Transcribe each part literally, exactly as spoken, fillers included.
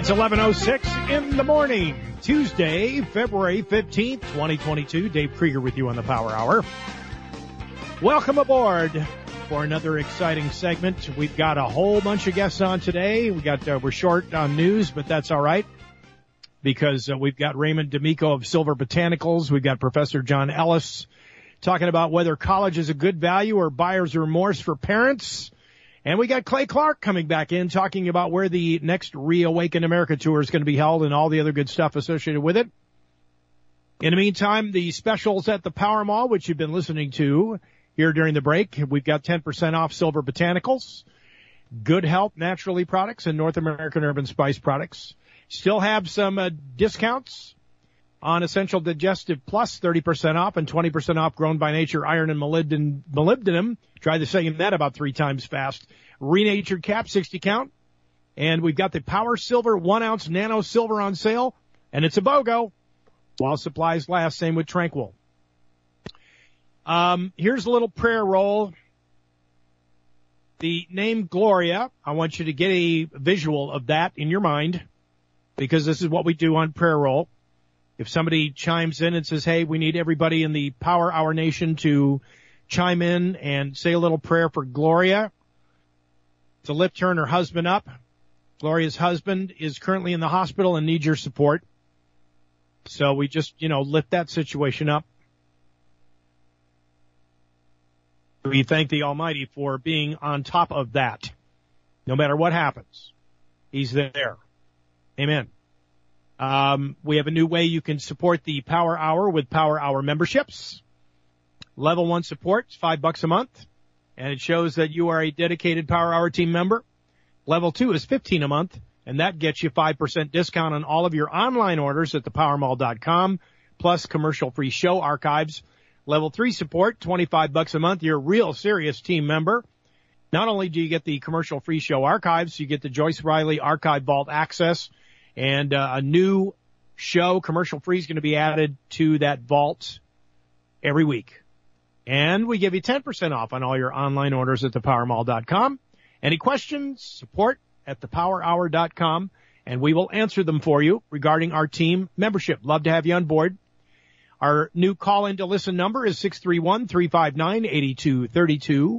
It's eleven oh six in the morning, Tuesday, February fifteenth, twenty twenty-two. Dave Krieger with you on the Power Hour. Welcome aboard for another exciting segment. We've got a whole bunch of guests on today. We got uh, we're short on news, but that's all right because uh, we've got Raymond D'Amico of Silver Botanicals. We've got Professor John Ellis talking about whether college is a good value or buyer's remorse for parents. And we got Clay Clark coming back in talking about where the next Reawaken America tour is going to be held and all the other good stuff associated with it. In the meantime, the specials at the Power Mall, which you've been listening to here during the break, we've got ten percent off Silver Botanicals, Good Health Naturally products, and North American Urban Spice products. Still have some uh, discounts on Essential Digestive Plus, thirty percent off, and twenty percent off Grown by Nature Iron and molybden- molybdenum. Try the saying that about three times fast. Renatured Cap, sixty count. And we've got the Power Silver one ounce Nano Silver on sale. And it's a BOGO while supplies last. Same with Tranquil. Um, here's a little prayer roll. The name Gloria, I want you to get a visual of that in your mind because this is what we do on prayer roll. If somebody chimes in and says, hey, we need everybody in the Power Hour Nation to chime in and say a little prayer for Gloria to lift her and her husband up. Gloria's husband is currently in the hospital and needs your support. So we just, you know, lift that situation up. We thank the Almighty for being on top of that. No matter what happens, He's there. Amen. Um, we have a new way you can support the Power Hour with Power Hour memberships. Level one support is five bucks a month, and it shows that you are a dedicated Power Hour team member. Level two is fifteen a month, and that gets you five percent discount on all of your online orders at the power mall dot com, plus commercial-free show archives. Level three support, twenty-five bucks a month. You're a real serious team member. Not only do you get the commercial-free show archives, you get the Joyce Riley Archive Vault access, and uh, a new show, commercial-free, is going to be added to that vault every week. And we give you ten percent off on all your online orders at the power mall dot com. Any questions? Support at the power hour dot com, and we will answer them for you regarding our team membership. Love to have you on board. Our new call-in to listen number is six three one, three five nine, eight two three two.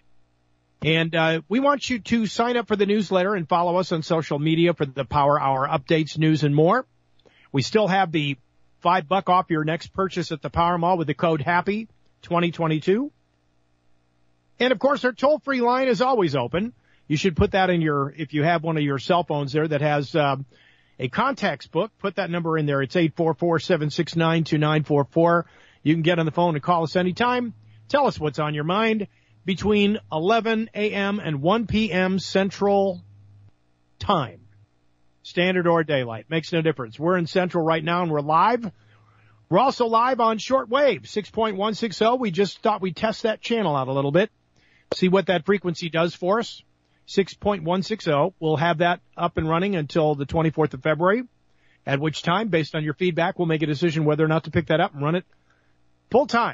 And uh we want you to sign up for the newsletter and follow us on social media for the Power Hour updates, news, and more. We still have the five buck off your next purchase at the Power Mall with the code HAPPY twenty twenty-two. And, of course, our toll-free line is always open. You should put that in your, if you have one of your cell phones there that has um, a contacts book, put that number in there. It's eight four four, seven six nine, two nine four four. You can get on the phone and call us anytime. Tell us what's on your mind between eleven a.m. and one p.m. Central Time. Standard or daylight. Makes no difference. We're in Central right now, and we're live. We're also live on shortwave, six point one six zero. We just thought we'd test that channel out a little bit, see what that frequency does for us. six point one six zero. We'll have that up and running until the twenty-fourth of February, at which time, based on your feedback, we'll make a decision whether or not to pick that up and run it full time.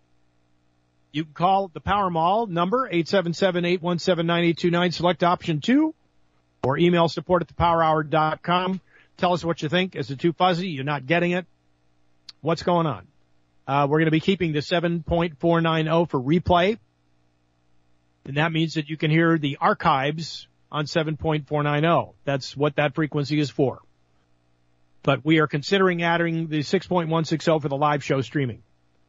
You can call the Power Mall number, eight seven seven, eight one seven, nine eight two nine, select option two, or email support at the power hour dot com. Tell us what you think. Is it too fuzzy? You're not getting it? What's going on? Uh, we're going to be keeping the seven point four nine zero for replay. And that means that you can hear the archives on seven point four nine zero. That's what that frequency is for. But we are considering adding the six point one six zero for the live show streaming.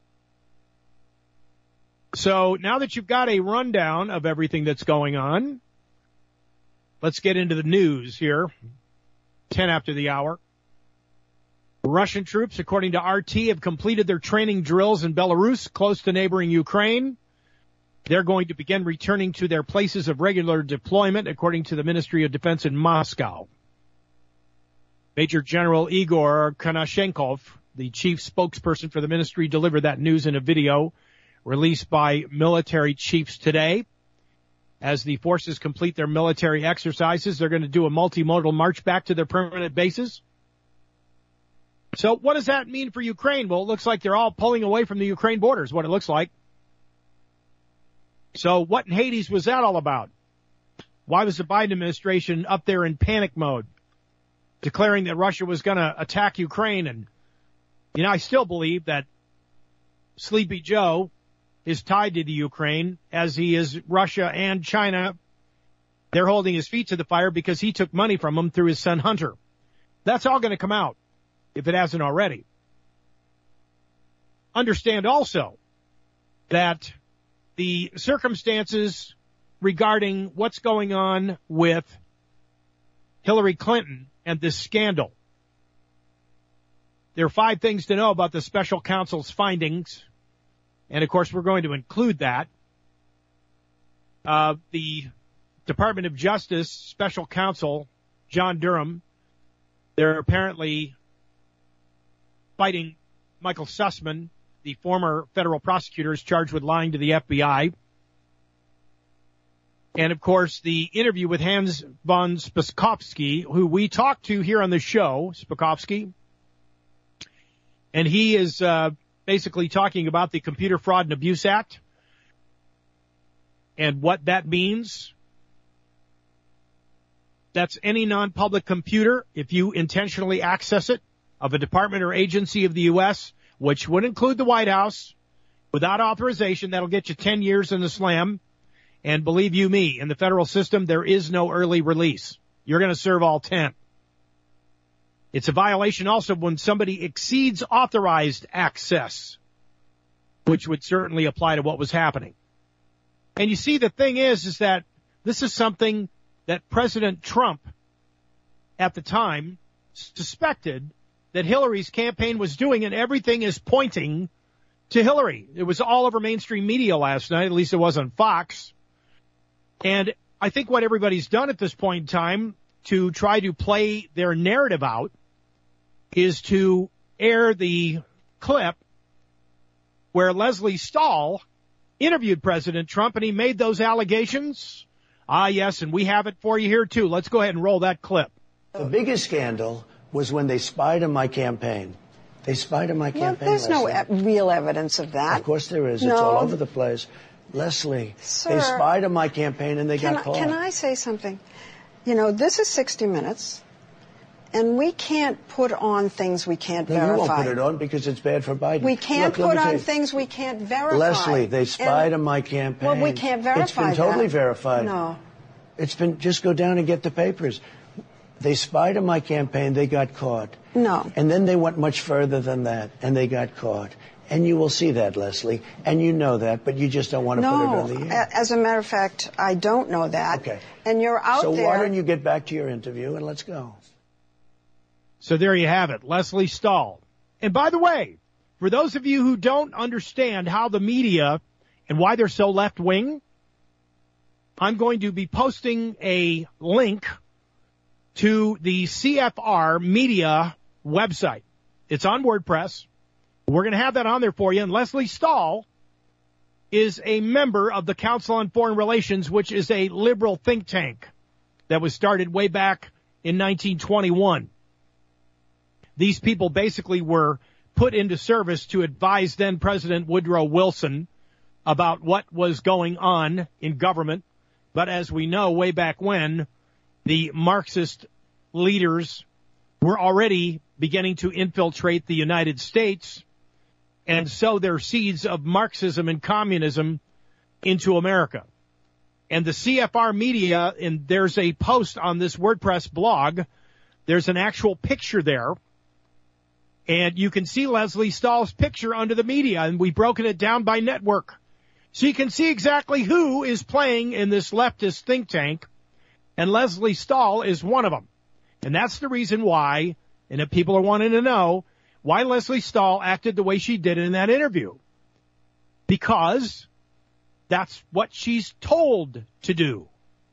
So now that you've got a rundown of everything that's going on, let's get into the news here. ten after the hour. Russian troops, according to R T, have completed their training drills in Belarus, close to neighboring Ukraine. They're going to begin returning to their places of regular deployment, according to the Ministry of Defense in Moscow. Major General Igor Konashenkov, the chief spokesperson for the ministry, delivered that news in a video released by military chiefs today. As the forces complete their military exercises, they're going to do a multimodal march back to their permanent bases. So what does that mean for Ukraine? Well, it looks like they're all pulling away from the Ukraine borders, what it looks like. So what in Hades was that all about? Why was the Biden administration up there in panic mode? declaring that Russia was going to attack Ukraine. And, you know, I still believe that Sleepy Joe is tied to the Ukraine, as he is Russia and China. They're holding his feet to the fire because he took money from them through his son Hunter. That's all going to come out, if it hasn't already. Understand also that the circumstances regarding what's going on with Hillary Clinton and this scandal. There are five things to know about the special counsel's findings. And, of course, we're going to include that. Uh, the Department of Justice special counsel, John Durham, they're apparently fighting Michael Sussman, the former federal prosecutor, is charged with lying to the F B I. And, of course, the interview with Hans von Spakovsky, who we talked to here on the show, Spakovsky. And he is uh, basically talking about the Computer Fraud and Abuse Act and what that means. That's any non-public computer, if you intentionally access it, of a department or agency of the U S, which would include the White House, without authorization. That'll get you ten years in the slam. And believe you me, in the federal system, there is no early release. You're going to serve all ten. It's a violation also when somebody exceeds authorized access, which would certainly apply to what was happening. And you see, the thing is, is that this is something that President Trump at the time suspected that Hillary's campaign was doing, and everything is pointing to Hillary. It was all over mainstream media last night, at least it was on Fox. And I think what everybody's done at this point in time to try to play their narrative out is to air the clip where Leslie Stahl interviewed President Trump, and he made those allegations. Ah, yes, and we have it for you here, too. Let's go ahead and roll that clip. The biggest scandal was when they spied on my campaign. They spied on my well, campaign. There's no e- real evidence of that. Of course there is. No. It's all over the place. Leslie, Sir, they spied on my campaign and they can got I, caught. Can I say something? You know, this is sixty minutes, and we can't put on things we can't no, verify. You won't put it on because it's bad for Biden. We can't Look, put on you. things we can't verify. Leslie, they spied and, on my campaign. Well, we can't verify It's been that. totally verified. No. It's been, just go down and get the papers. They spied on my campaign, they got caught. No. And then they went much further than that, and they got caught. And you will see that, Leslie, and you know that, but you just don't want to no, put it on the air. As a matter of fact, I don't know that. Okay. And you're out so there. So why don't you get back to your interview and let's go. So there you have it, Leslie Stahl. And by the way, for those of you who don't understand how the media and why they're so left-wing, I'm going to be posting a link to the C F R Media website. It's on WordPress. We're going to have that on there for you. And Leslie Stahl is a member of the Council on Foreign Relations, which is a liberal think tank that was started way back in nineteen twenty-one. These people basically were put into service to advise then President Woodrow Wilson about what was going on in government. But as we know, way back when, the Marxist leaders were already beginning to infiltrate the United States and sow their seeds of Marxism and communism into America. And the C F R Media, and there's a post on this WordPress blog, there's an actual picture there, and you can see Leslie Stahl's picture under the media, and we've broken it down by network. So you can see exactly who is playing in this leftist think tank, and Leslie Stahl is one of them. And that's the reason why, and if people are wanting to know, why Leslie Stahl acted the way she did in that interview. Because that's what she's told to do.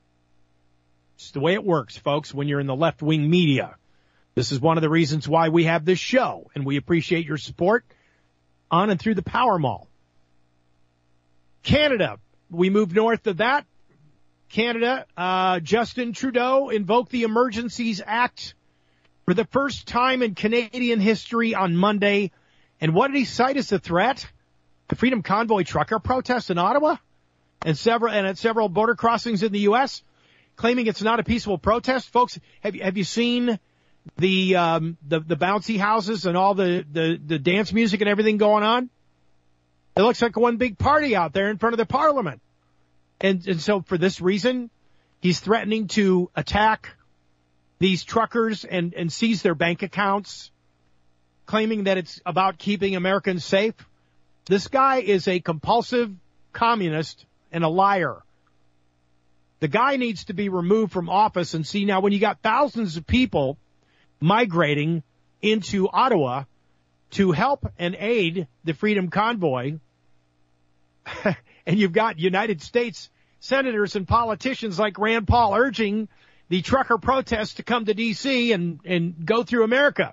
It's the way it works, folks, when you're in the left-wing media. This is one of the reasons why we have this show, and we appreciate your support on and through the Power Mall. Canada, we move north of that. Canada, uh, Justin Trudeau invoked the Emergencies Act for the first time in Canadian history on Monday. And what did he cite as a threat? The Freedom Convoy trucker protest in Ottawa and several and at several border crossings in the U S, claiming it's not a peaceful protest. Folks, have you, have you seen the um, the the bouncy houses and all the, the, the dance music and everything going on. It looks like one big party out there in front of the parliament. And and so for this reason, he's threatening to attack these truckers and, and seize their bank accounts, claiming that it's about keeping Americans safe. This guy is a compulsive communist and a liar. The guy needs to be removed from office. And see, now when you got thousands of people migrating into Ottawa to help and aid the Freedom Convoy, and you've got United States senators and politicians like Rand Paul urging the trucker protests to come to D C and, and go through America.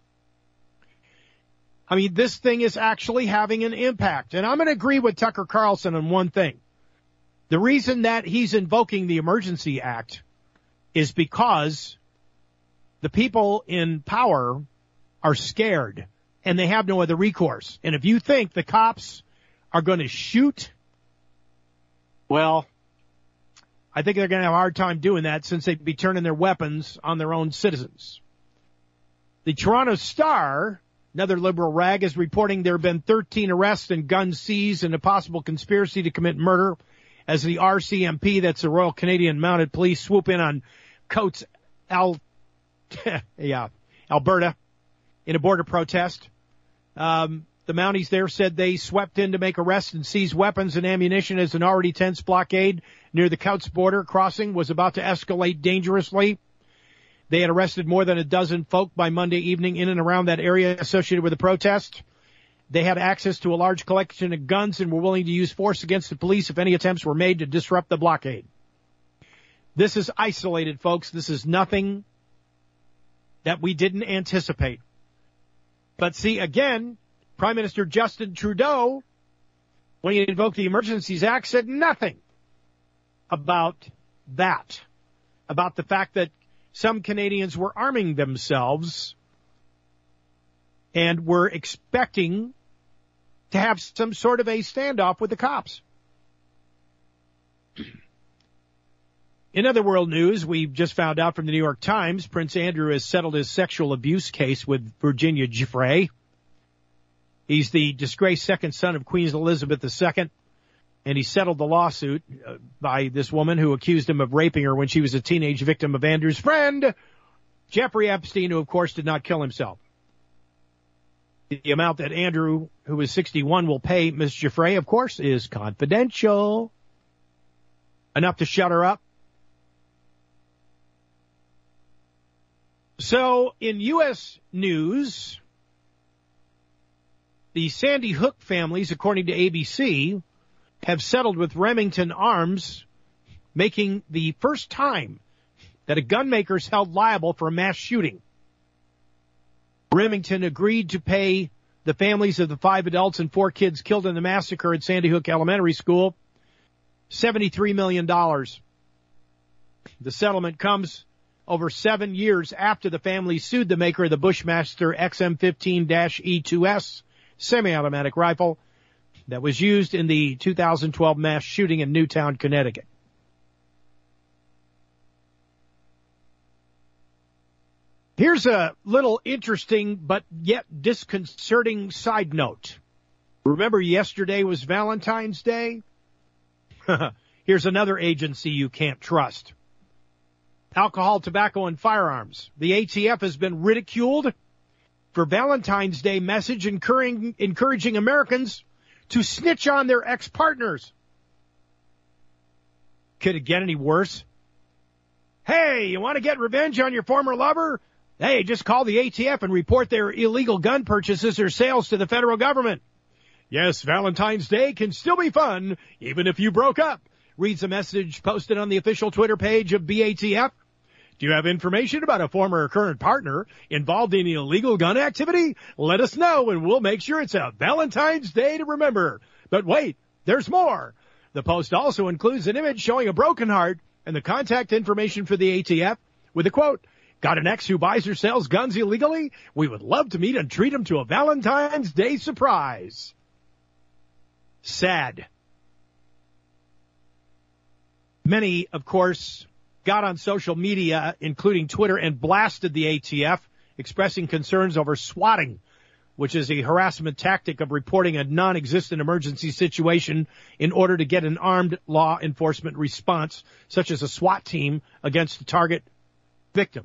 I mean, this thing is actually having an impact. And I'm going to agree with Tucker Carlson on one thing. The reason that he's invoking the Emergency Act is because the people in power are scared and they have no other recourse. And if you think the cops are going to shoot, well, I think they're going to have a hard time doing that since they'd be turning their weapons on their own citizens. The Toronto Star, another liberal rag, is reporting there have been thirteen arrests and guns seized in a possible conspiracy to commit murder as the R C M P, that's the Royal Canadian Mounted Police, swoop in on Coates, Al, yeah, Alberta in a border protest. Um, The Mounties there said they swept in to make arrests and seize weapons and ammunition as an already tense blockade near the Coutts border crossing was about to escalate dangerously. They had arrested more than a dozen folk by Monday evening in and around that area associated with the protest. They had access to a large collection of guns and were willing to use force against the police if any attempts were made to disrupt the blockade. This is isolated, folks. This is nothing that we didn't anticipate. But see, again, Prime Minister Justin Trudeau, when he invoked the Emergencies Act, said nothing about that, about the fact that some Canadians were arming themselves and were expecting to have some sort of a standoff with the cops. In other world news, we've just found out from the New York Times, Prince Andrew has settled his sexual abuse case with Virginia Giuffre. He's the disgraced second son of Queen Elizabeth the Second, and he settled the lawsuit uh, by this woman who accused him of raping her when she was a teenage victim of Andrew's friend, Jeffrey Epstein, who, of course, did not kill himself. The amount that Andrew, who is sixty-one, will pay Miss Giuffre, of course, is confidential. Enough to shut her up. So, in U S news, the Sandy Hook families, according to A B C, have settled with Remington Arms, making the first time that a gunmaker is held liable for a mass shooting. Remington agreed to pay the families of the five adults and four kids killed in the massacre at Sandy Hook Elementary School seventy-three million dollars. The settlement comes over seven years after the family sued the maker of the Bushmaster X M fifteen E two S semi-automatic rifle that was used in the two thousand twelve mass shooting in Newtown, Connecticut. Here's a little interesting but yet disconcerting side note. Remember yesterday was Valentine's Day? Here's another agency you can't trust. Alcohol, tobacco, and firearms. The A T F has been ridiculed for Valentine's Day message encouraging, encouraging Americans to snitch on their ex-partners. Could it get any worse? Hey, you want to get revenge on your former lover? Hey, just call the A T F and report their illegal gun purchases or sales to the federal government. Yes, Valentine's Day can still be fun, even if you broke up, reads a message posted on the official Twitter page of B A T F. Do you have information about a former or current partner involved in illegal gun activity? Let us know, and we'll make sure it's a Valentine's Day to remember. But wait, there's more. The post also includes an image showing a broken heart and the contact information for the A T F with a quote, "Got an ex who buys or sells guns illegally? We would love to meet and treat him to a Valentine's Day surprise." Sad. Many, of course, got on social media, including Twitter, and blasted the A T F, expressing concerns over swatting, which is a harassment tactic of reporting a non-existent emergency situation in order to get an armed law enforcement response, such as a SWAT team, against the target victim.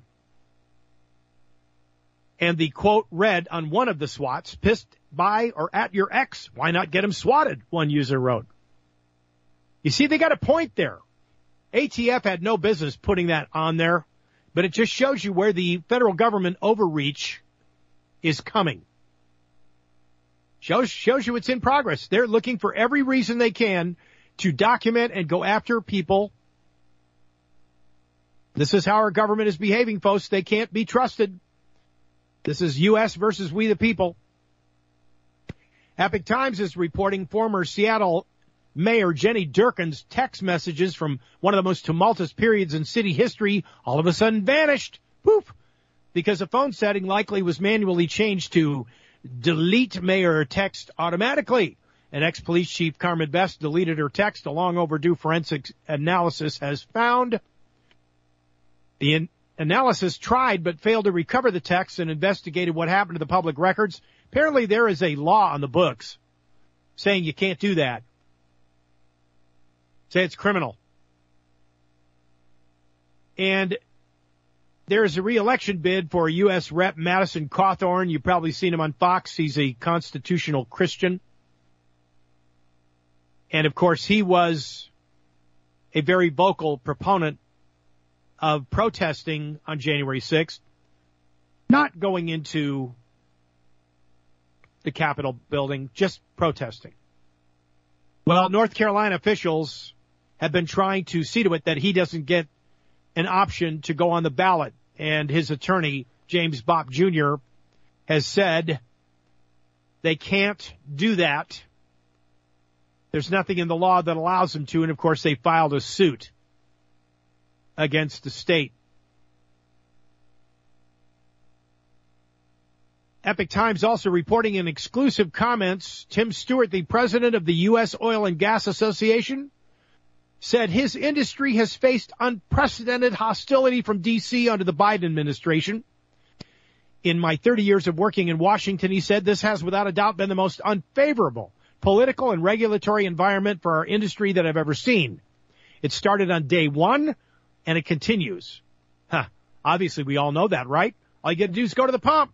And the quote read on one of the SWATs, "Pissed by or at your ex, why not get him swatted?" one user wrote. You see, they got a point there. A T F had no business putting that on there, but it just shows you where the federal government overreach is coming. Shows, shows you it's in progress. They're looking for every reason they can to document and go after people. This is how our government is behaving, folks. They can't be trusted. This is U S versus we the people. Epoch Times is reporting former Seattle Mayor Jenny Durkin's text messages from one of the most tumultuous periods in city history all of a sudden vanished. Poof. Because a phone setting likely was manually changed to delete mayor text automatically. An ex-police chief, Carmen Best, deleted her text. A long overdue forensic analysis has found. The in- analysis tried but failed to recover the text and investigated what happened to the public records. Apparently there is a law on the books saying you can't do that. Say it's criminal. And there's a re-election bid for U S Rep Madison Cawthorn. You've probably seen him on Fox. He's a constitutional Christian. And, of course, he was a very vocal proponent of protesting on January sixth, not going into the Capitol building, just protesting. Well, North Carolina officials have been trying to see to it that he doesn't get an option to go on the ballot. And his attorney, James Bopp Junior, has said they can't do that. There's nothing in the law that allows them to. And, of course, they filed a suit against the state. Epoch Times also reporting in exclusive comments, Tim Stewart, the president of the U S Oil and Gas Association, said his industry has faced unprecedented hostility from D C under the Biden administration. In my thirty years of working in Washington, he said, this has without a doubt been the most unfavorable political and regulatory environment for our industry that I've ever seen. It started on day one, and it continues. Huh. Obviously, we all know that, right? All you got to do is go to the pump.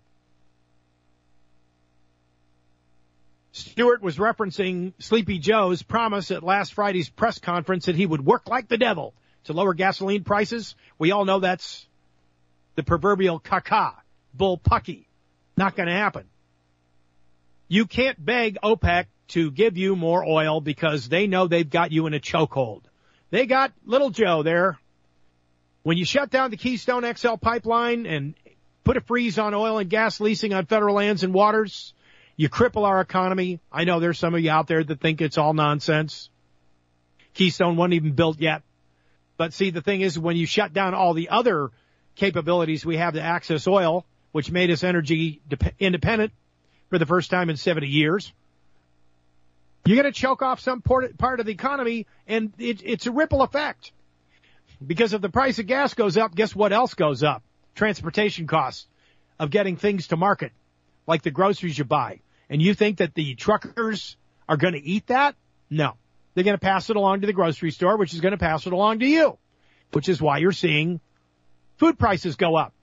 Stewart was referencing Sleepy Joe's promise at last Friday's press conference that he would work like the devil to lower gasoline prices. We all know that's the proverbial caca, bullpucky. Not going to happen. You can't beg OPEC to give you more oil because they know they've got you in a chokehold. They got little Joe there. When you shut down the Keystone X L pipeline and put a freeze on oil and gas leasing on federal lands and waters, you cripple our economy. I know there's some of you out there that think it's all nonsense. Keystone wasn't even built yet. But see, the thing is, when you shut down all the other capabilities we have to access oil, which made us energy de- independent for the first time in seventy years, you're going to choke off some part of the economy, and it, it's a ripple effect. Because if the price of gas goes up, guess what else goes up? Transportation costs of getting things to market, like the groceries you buy. And you think that the truckers are going to eat that? No. They're going to pass it along to the grocery store, which is going to pass it along to you, which is why you're seeing food prices go up.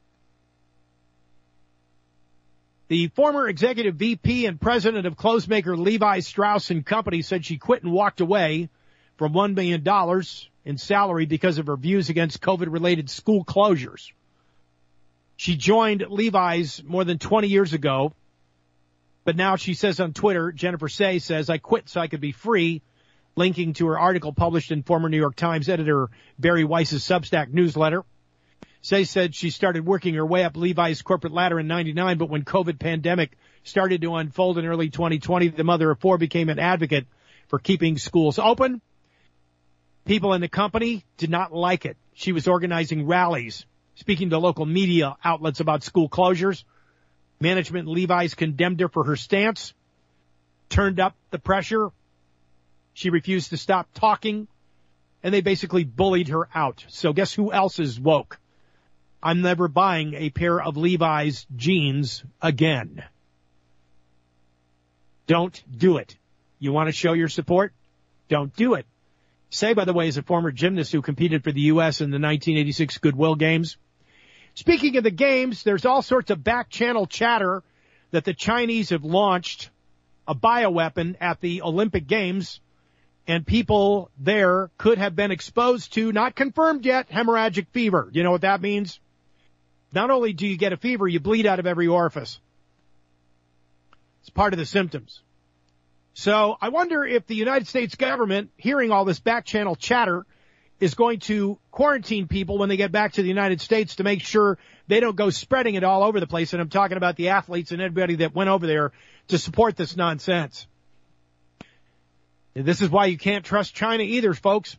The former executive V P and president of clothesmaker Levi Strauss and Company said she quit and walked away from one million dollars in salary because of her views against COVID-related school closures. She joined Levi's more than twenty years ago, but now she says on Twitter, Jennifer Say says, I quit so I could be free, linking to her article published in former New York Times editor Barry Weiss's Substack newsletter. Say said she started working her way up Levi's corporate ladder in ninety-nine, but when COVID pandemic started to unfold in early twenty twenty, the mother of four became an advocate for keeping schools open. People in the company did not like it. She was organizing rallies, speaking to local media outlets about school closures. Management in Levi's condemned her for her stance, turned up the pressure. She refused to stop talking and they basically bullied her out. So guess who else is woke? I'm never buying a pair of Levi's jeans again. Don't do it. You want to show your support? Don't do it. Say, by the way, is a former gymnast who competed for the U S in the nineteen eighty-six Goodwill Games. Speaking of the games, there's all sorts of back-channel chatter that the Chinese have launched a bioweapon at the Olympic Games, and people there could have been exposed to, not confirmed yet, hemorrhagic fever. You know what that means? Not only do you get a fever, you bleed out of every orifice. It's part of the symptoms. So I wonder if the United States government, hearing all this back-channel chatter, is going to quarantine people when they get back to the United States to make sure they don't go spreading it all over the place. And I'm talking about the athletes and everybody that went over there to support this nonsense. And this is why you can't trust China either, folks.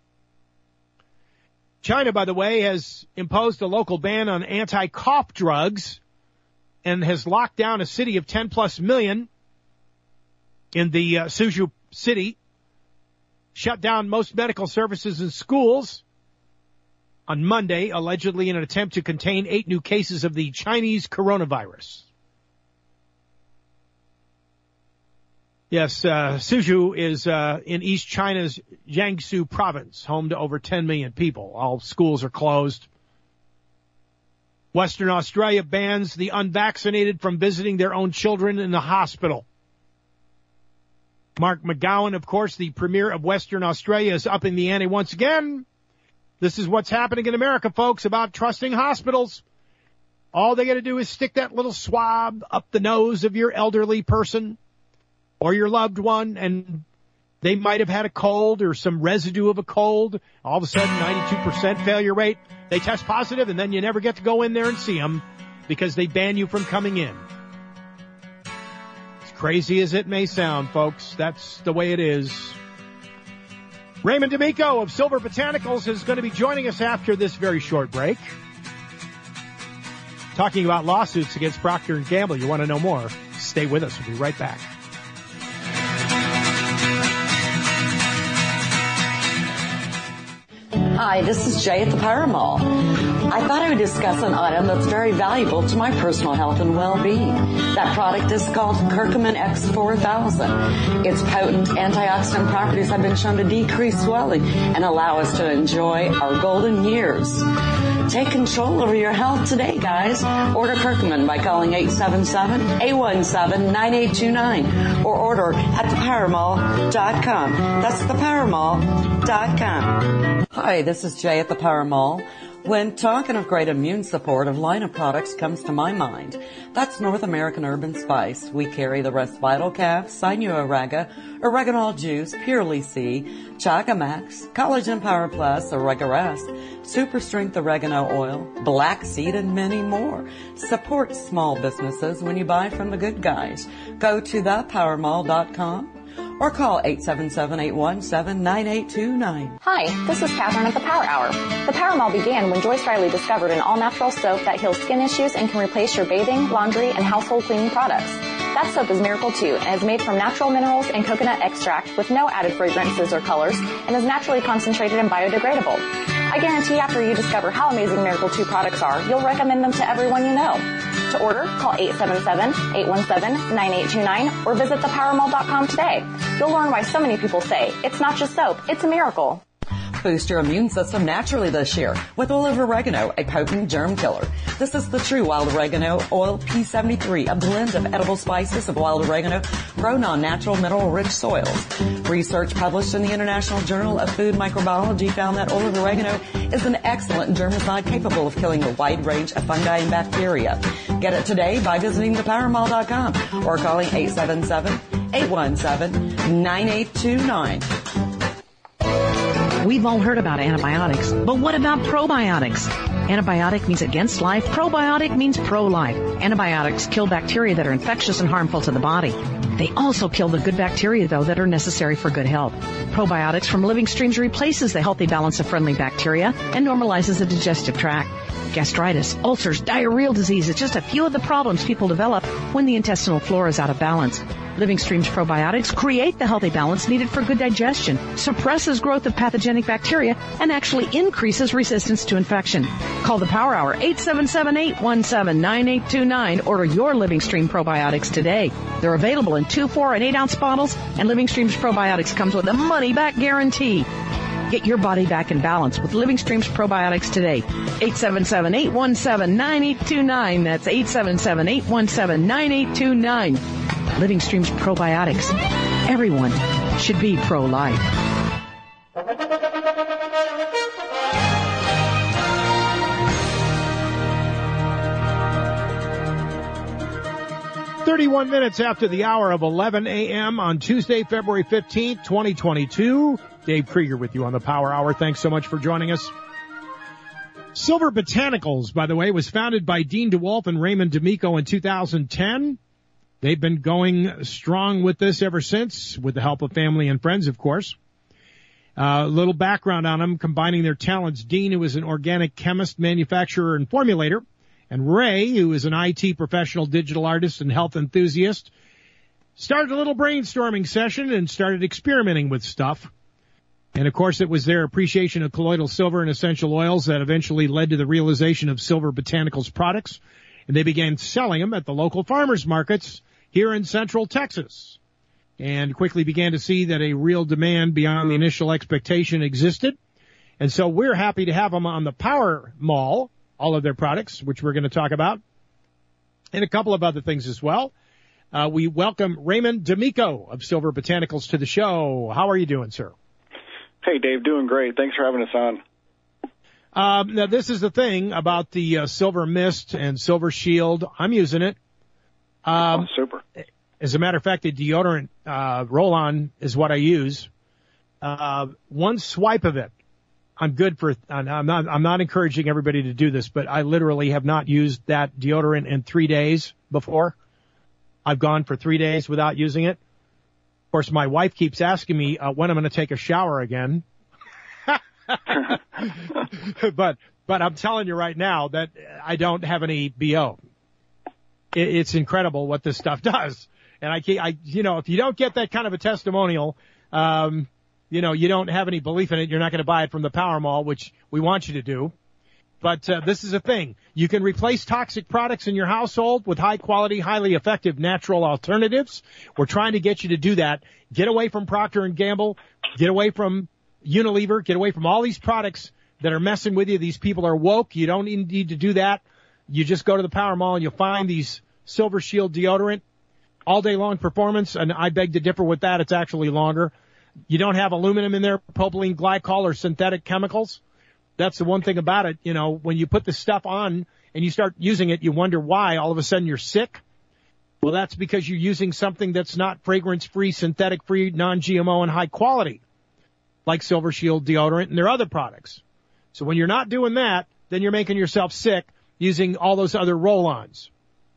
China, by the way, has imposed a local ban on anti-cough drugs and has locked down a city of ten plus million in the uh, Suzhou city, shut down most medical services and schools on Monday, allegedly in an attempt to contain eight new cases of the Chinese coronavirus. Yes, uh, Suzhou is uh, in East China's Jiangsu province, home to over ten million people. All schools are closed. Western Australia bans the unvaccinated from visiting their own children in the hospital. Mark McGowan, of course, the premier of Western Australia, is upping the ante once again. This is what's happening in America, folks, about trusting hospitals. All they got to do is stick that little swab up the nose of your elderly person or your loved one, and they might have had a cold or some residue of a cold. All of a sudden, ninety-two percent failure rate. They test positive, and then you never get to go in there and see them because they ban you from coming in. Crazy as it may sound, folks, that's the way it is. Raymond D'Amico of Silver Botanicals is going to be joining us after this very short break. Talking about lawsuits against Procter and Gamble. You want to know more? Stay with us. We'll be right back. Hi, this is Jay at the Power Mall. I thought I would discuss an item that's very valuable to my personal health and well-being. That product is called Curcumin X four thousand. Its potent antioxidant properties have been shown to decrease swelling and allow us to enjoy our golden years. Take control over your health today, guys. Order Curcumin by calling eight seven seven, eight one seven, nine eight two nine or order at the power mall dot com. That's the power mall dot com. Hi, this is Jay at the Power Mall. When talking of great immune support, a line of products comes to my mind. That's North American Herb and Spice. We carry the Rest Vital Calf, Sinuoraga, Oreganol Juice, Purely C, Chaga Max, Collagen Power Plus, Oregarest, Super Strength Oregano Oil, Black Seed, and many more. Support small businesses when you buy from the good guys. Go to the power mall dot com. Or call eight seven seven, eight one seven, nine eight two nine. Hi, this is Catherine at the Power Hour. The Power Mall began when Joyce Riley discovered an all-natural soap that heals skin issues and can replace your bathing, laundry, and household cleaning products. That soap is Miracle two and is made from natural minerals and coconut extract with no added fragrances or colors and is naturally concentrated and biodegradable. I guarantee after you discover how amazing Miracle two products are, you'll recommend them to everyone you know. To order, call eight seven seven, eight one seven, nine eight two nine or visit the power mall dot com today. You'll learn why so many people say, it's not just soap, it's a miracle. Boost your immune system naturally this year with oil of oregano, a potent germ killer. This is the true wild oregano oil P seventy-three, a blend of edible spices of wild oregano grown on natural mineral-rich soils. Research published in the International Journal of Food Microbiology found that oil of oregano is an excellent germicide capable of killing a wide range of fungi and bacteria. Get it today by visiting the power mall dot com or calling eight seven seven, eight one seven, nine eight two nine. We've all heard about antibiotics, but what about probiotics? Antibiotic means against life. Probiotic means pro-life. Antibiotics kill bacteria that are infectious and harmful to the body. They also kill the good bacteria, though, that are necessary for good health. Probiotics from living streams replaces the healthy balance of friendly bacteria and normalizes the digestive tract. Gastritis, ulcers, diarrheal disease is just a few of the problems people develop when the intestinal flora is out of balance. Living Stream's probiotics create the healthy balance needed for good digestion, suppresses growth of pathogenic bacteria, and actually increases resistance to infection. Call the Power Hour, eight seven seven, eight one seven, nine eight two nine. Order your Living Stream probiotics today. They're available in two, four, and eight ounce bottles, and Living Stream's probiotics comes with a money-back guarantee. Get your body back in balance with Living Stream's probiotics today. eight seven seven, eight one seven, nine eight two nine. That's eight seven seven, eight one seven, nine eight two nine. Living Stream's probiotics. Everyone should be pro-life. thirty-one minutes after the hour of eleven a.m. on Tuesday, February fifteenth, twenty twenty-two. Dave Krieger with you on the Power Hour. Thanks so much for joining us. Silver Botanicals, by the way, was founded by Dean DeWolf and Raymond D'Amico in two thousand ten. They've been going strong with this ever since, with the help of family and friends, of course. A uh, little background on them, combining their talents. Dean, who is an organic chemist, manufacturer, and formulator, and Ray, who is an I T professional, digital artist, and health enthusiast, started a little brainstorming session and started experimenting with stuff. And, of course, it was their appreciation of colloidal silver and essential oils that eventually led to the realization of Silver Botanicals products. And they began selling them at the local farmers markets here in Central Texas, and quickly began to see that a real demand beyond the initial expectation existed. And so we're happy to have them on the Power Mall, all of their products, which we're going to talk about, and a couple of other things as well. Uh, we welcome Raymond D'Amico of Silver Botanicals to the show. How are you doing, sir? Hey, Dave, doing great. Thanks for having us on. Um, now, this is the thing about the uh, Silver Mist and Silver Shield. I'm using it. Um, oh, super. As a matter of fact, the deodorant uh, roll-on is what I use. Uh, one swipe of it, I'm good for. I'm not. I'm not encouraging everybody to do this, but I literally have not used that deodorant in three days before. I've gone for three days without using it. Of course, my wife keeps asking me uh, when I'm going to take a shower again. but but I'm telling you right now that I don't have any B O. It, it's incredible what this stuff does. And I, I, you know, if you don't get that kind of a testimonial, um, you know, you don't have any belief in it, you're not going to buy it from the Power Mall, which we want you to do. But uh, this is a thing. You can replace toxic products in your household with high-quality, highly effective natural alternatives. We're trying to get you to do that. Get away from Procter and Gamble. Get away from Unilever. Get away from all these products that are messing with you. These people are woke. You don't need to do that. You just go to the Power Mall and you'll find these Silver Shield deodorant, all-day-long performance, and I beg to differ with that. It's actually longer. You don't have aluminum in there, propylene glycol, or synthetic chemicals. That's the one thing about it. You know, when you put this stuff on and you start using it, you wonder why all of a sudden you're sick. Well, that's because you're using something that's not fragrance-free, synthetic-free, non-G M O, and high quality, like Silver Shield deodorant and their other products. So when you're not doing that, then you're making yourself sick using all those other roll-ons.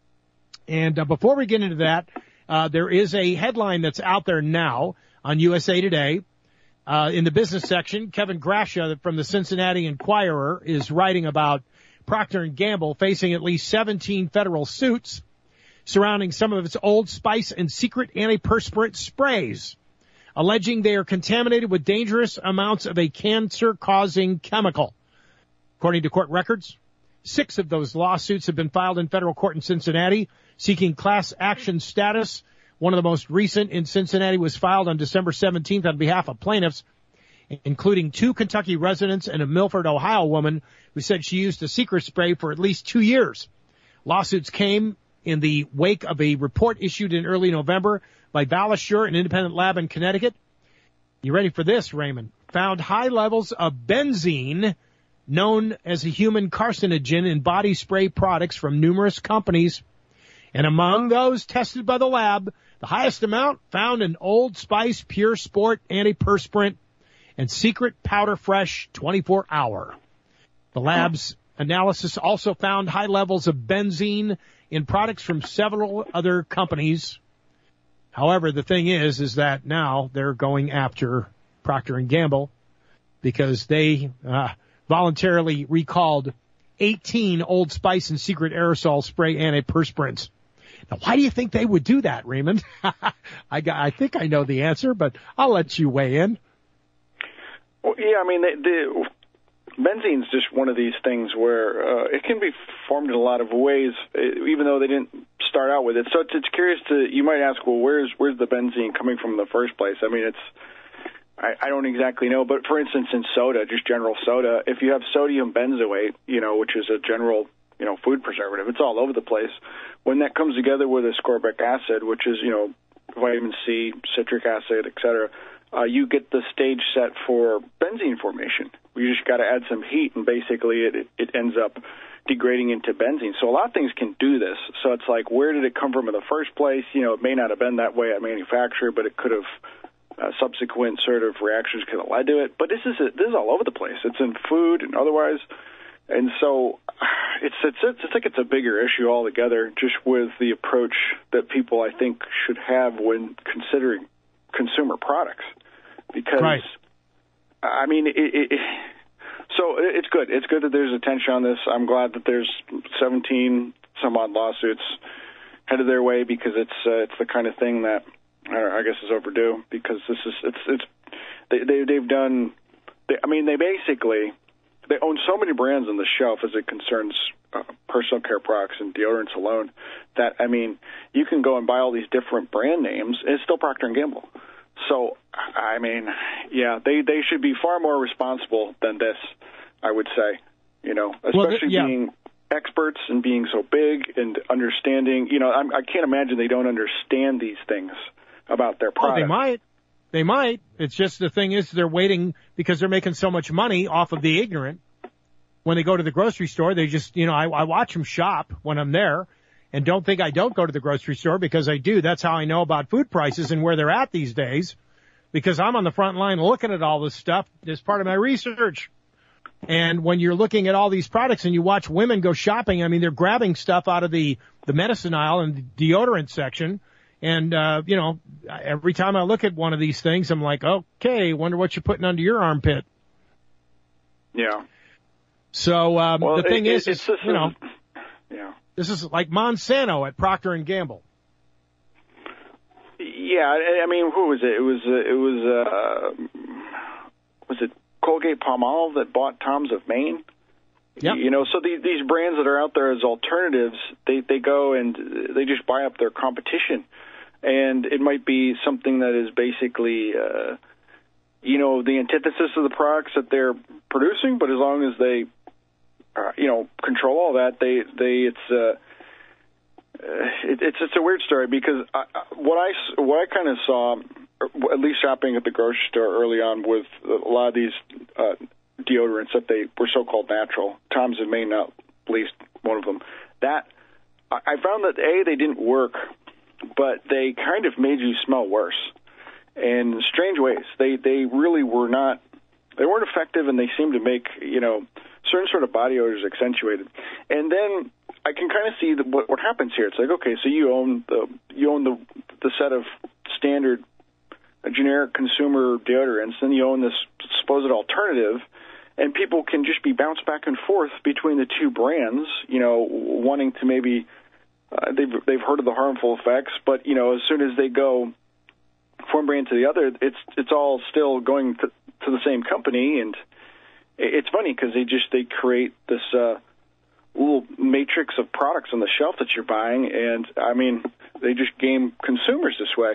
And uh, before we get into that, uh, there is a headline that's out there now on U S A Today. Uh, in the business section, Kevin Gracia from the Cincinnati Enquirer is writing about Procter and Gamble facing at least seventeen federal suits surrounding some of its Old Spice and secret antiperspirant sprays, alleging they are contaminated with dangerous amounts of a cancer-causing chemical. According to court records, six of those lawsuits have been filed in federal court in Cincinnati, seeking class action status. One of the most recent in Cincinnati was filed on December seventeenth on behalf of plaintiffs, including two Kentucky residents and a Milford, Ohio woman who said she used a secret spray for at least two years. Lawsuits came in the wake of a report issued in early November by Valisure, an independent lab in Connecticut. You ready for this, Raymond? Found high levels of benzene, known as a human carcinogen, in body spray products from numerous companies. And among those tested by the lab, the highest amount found in Old Spice Pure Sport Antiperspirant and Secret Powder Fresh twenty-four hour. The lab's analysis also found high levels of benzene in products from several other companies. However, the thing is, is that now they're going after Procter and Gamble because they uh, voluntarily recalled eighteen Old Spice and Secret aerosol spray antiperspirants. Now, why do you think they would do that, Raymond? I got, I think I know the answer, but I'll let you weigh in. Well, yeah, I mean, the, the benzene's just one of these things where uh, it can be formed in a lot of ways, even though they didn't start out with it. So it's, it's curious to, you might ask, well, where's where's the benzene coming from in the first place? I mean, it's, I, I don't exactly know, but for instance, in soda, just general soda, if you have sodium benzoate, you know, which is a general, you know, food preservative, it's all over the place. When that comes together with ascorbic acid, which is, you know, vitamin C, citric acid, et cetera, Uh, you get the stage set for benzene formation. You just got to add some heat, and basically it, it ends up degrading into benzene. So a lot of things can do this. So it's like, where did it come from in the first place? You know, it may not have been that way at manufacture, but it could have uh, subsequent sort of reactions could have led to it. But this is this is all over the place. It's in food and otherwise. And so it's it's it's like it's a bigger issue altogether, just with the approach that people, I think, should have when considering consumer products. Because, right. I mean, it, it, it, so it's good. It's good that there's attention on this. I'm glad that there's seventeen some odd lawsuits headed their way, because it's uh, it's the kind of thing that uh, I guess is overdue. Because this is it's it's they, they they've done. They, I mean, they basically they own so many brands on the shelf as it concerns uh, personal care products and deodorants alone. That I mean, you can go and buy all these different brand names, and it's still Procter and Gamble. So, I mean, yeah, they, they should be far more responsible than this, I would say, you know, especially well, yeah. being experts and being so big and understanding, you know, I'm, I can't imagine they don't understand these things about their product. Oh, they might. They might. It's just the thing is they're waiting because they're making so much money off of the ignorant. When they go to the grocery store, they just, you know, I, I watch them shop when I'm there. And don't think I don't go to the grocery store, because I do. That's how I know about food prices and where they're at these days, because I'm on the front line looking at all this stuff as part of my research. And when you're looking at all these products and you watch women go shopping, I mean, they're grabbing stuff out of the, the medicine aisle and the deodorant section. And, uh, you know, every time I look at one of these things, I'm like, okay, wonder what you're putting under your armpit. Yeah. So um, well, the thing it, is, it's is you know, yeah. This is like Monsanto at Procter and Gamble. Yeah, I mean, who was it? It was uh, it was uh, was it Colgate-Palmolive that bought Tom's of Maine? Yep. You know, so these these brands that are out there as alternatives, they they go and they just buy up their competition, and it might be something that is basically, uh, you know, the antithesis of the products that they're producing. But as long as they Uh, you know, control all that. They, they, it's, uh, it, it's, it's a weird story, because I, what I, what I kind of saw, at least shopping at the grocery store early on, with a lot of these uh, deodorants that they were so-called natural, Tom's and Maine, not least one of them. That I found that A, they didn't work, but they kind of made you smell worse in strange ways. They, they really were not. They weren't effective, and they seemed to make, you know, certain sort of body odors accentuated. And then I can kind of see the, what, what happens here. It's like, okay, so you own the you own the the set of standard uh, generic consumer deodorants, then you own this supposed alternative, and people can just be bounced back and forth between the two brands, you know, wanting to maybe uh, they've they've heard of the harmful effects, but you know, as soon as they go from one brand to the other, it's it's all still going to, to the same company. And it's funny because they just they create this uh, little matrix of products on the shelf that you're buying, and I mean, they just game consumers this way.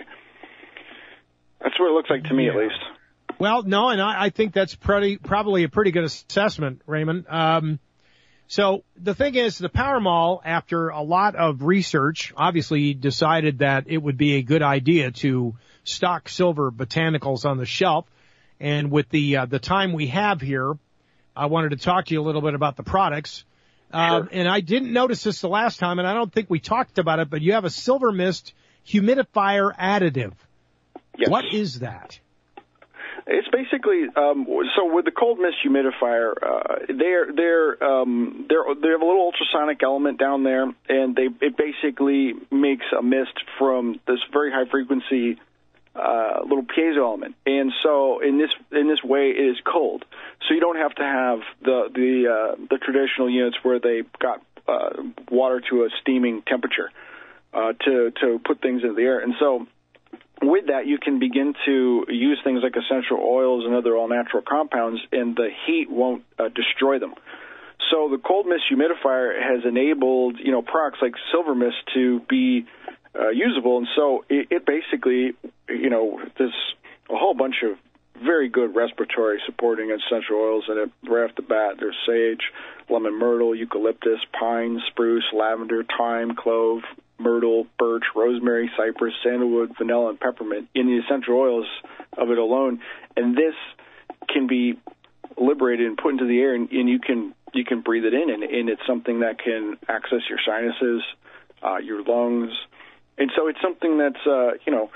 That's what it looks like to me, yeah. At least. Well, no, and I, I think that's pretty probably a pretty good assessment, Raymond. Um, so the thing is, the Power Mall, after a lot of research, obviously decided that it would be a good idea to stock Silver Botanicals on the shelf. And with the uh, the time we have here, I wanted to talk to you a little bit about the products. Uh, sure. And I didn't notice this the last time, and I don't think we talked about it, but you have a Silver Mist humidifier additive. Yes. What is that? It's basically um, so with the cold mist humidifier, uh, they're they're um, they're they have a little ultrasonic element down there, and they it basically makes a mist from this very high frequency uh, little piezo element, and so in this in this way it is cold. So you don't have to have the the uh, the traditional units where they got uh, water to a steaming temperature. uh, to to put things into the air. And so with that, you can begin to use things like essential oils and other all-natural compounds, and the heat won't uh, destroy them. So the cold mist humidifier has enabled, you know, products like Silver Mist to be uh, usable, and so it, it basically, you know, there's a whole bunch of very good respiratory supporting essential oils in it right off the bat. There's sage, lemon myrtle, eucalyptus, pine, spruce, lavender, thyme, clove, myrtle, birch, rosemary, cypress, sandalwood, vanilla, and peppermint in the essential oils of it alone. And this can be liberated and put into the air, and, and you can you can breathe it in, and, and it's something that can access your sinuses, uh, your lungs. And so it's something that's, uh, you know,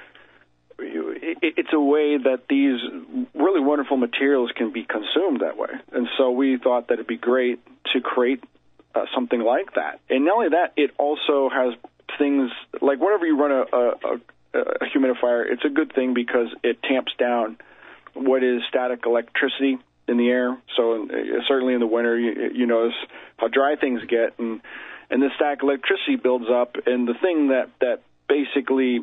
it, it's a way that these really wonderful materials can be consumed that way. And so we thought that it'd be great to create uh, something like that. And not only that, it also has things like whenever you run a, a, a humidifier, it's a good thing because it tamps down what is static electricity in the air. So uh, certainly in the winter, you, you notice how dry things get, and and the static electricity builds up. And the thing that that basically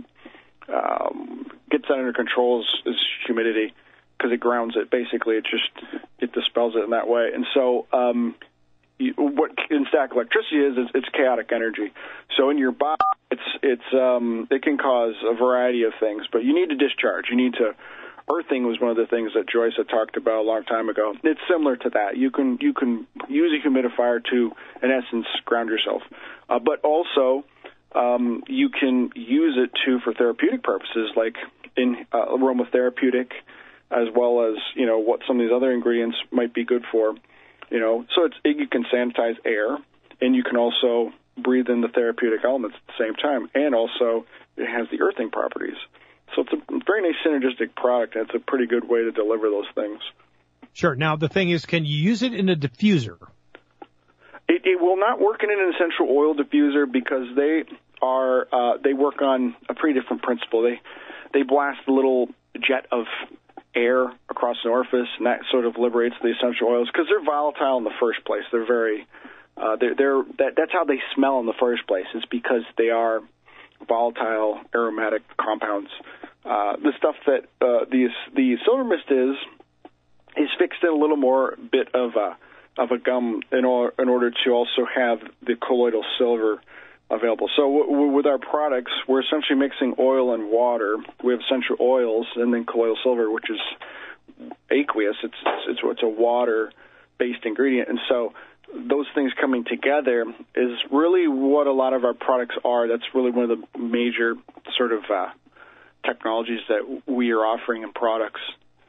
um, gets that under control is, is humidity, because it grounds it. Basically, it just it dispels it in that way. And so um, you, what in static electricity is, is it's chaotic energy. So in your body, it's it's um, it can cause a variety of things, but you need to discharge. You need to. Earthing was one of the things that Joyce had talked about a long time ago. It's similar to that. You can you can use a humidifier to, in essence, ground yourself, uh, but also um, you can use it to for therapeutic purposes, like in uh, aromatherapeutic, as well as you know what some of these other ingredients might be good for. You know, so it's it, you can sanitize air, and you can also breathe in the therapeutic elements at the same time, and also it has the earthing properties. So it's a very nice synergistic product. It's a pretty good way to deliver those things. Sure. Now, the thing is, can you use it in a diffuser? It, it will not work in an essential oil diffuser because they are uh, they work on a pretty different principle. They they blast a little jet of air across an orifice, and that sort of liberates the essential oils because they're volatile in the first place. They're very uh, they're, they're that, that's how they smell in the first place. It's because they are volatile aromatic compounds. Uh, the stuff that uh, the the Silver Mist is is fixed in a little more bit of a of a gum in, or, in order to also have the colloidal silver available. So w- w- with our products, we're essentially mixing oil and water. We have essential oils and then colloidal silver, which is aqueous. It's it's, it's a water-based ingredient, and so those things coming together is really what a lot of our products are. That's really one of the major sort of uh, technologies that we are offering in products.